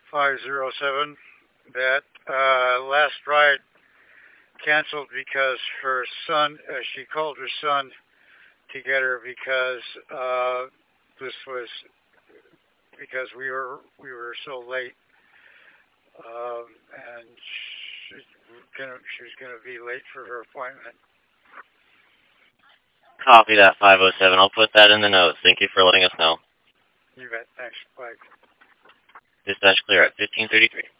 507. That last ride canceled because her son, she called her son to get her because this was because we were so late, and she was gonna be late for her appointment. Copy that, 507. I'll put that in the notes. Thank you for letting us know. You bet. Thanks. Bye. Dispatch clear at 1533.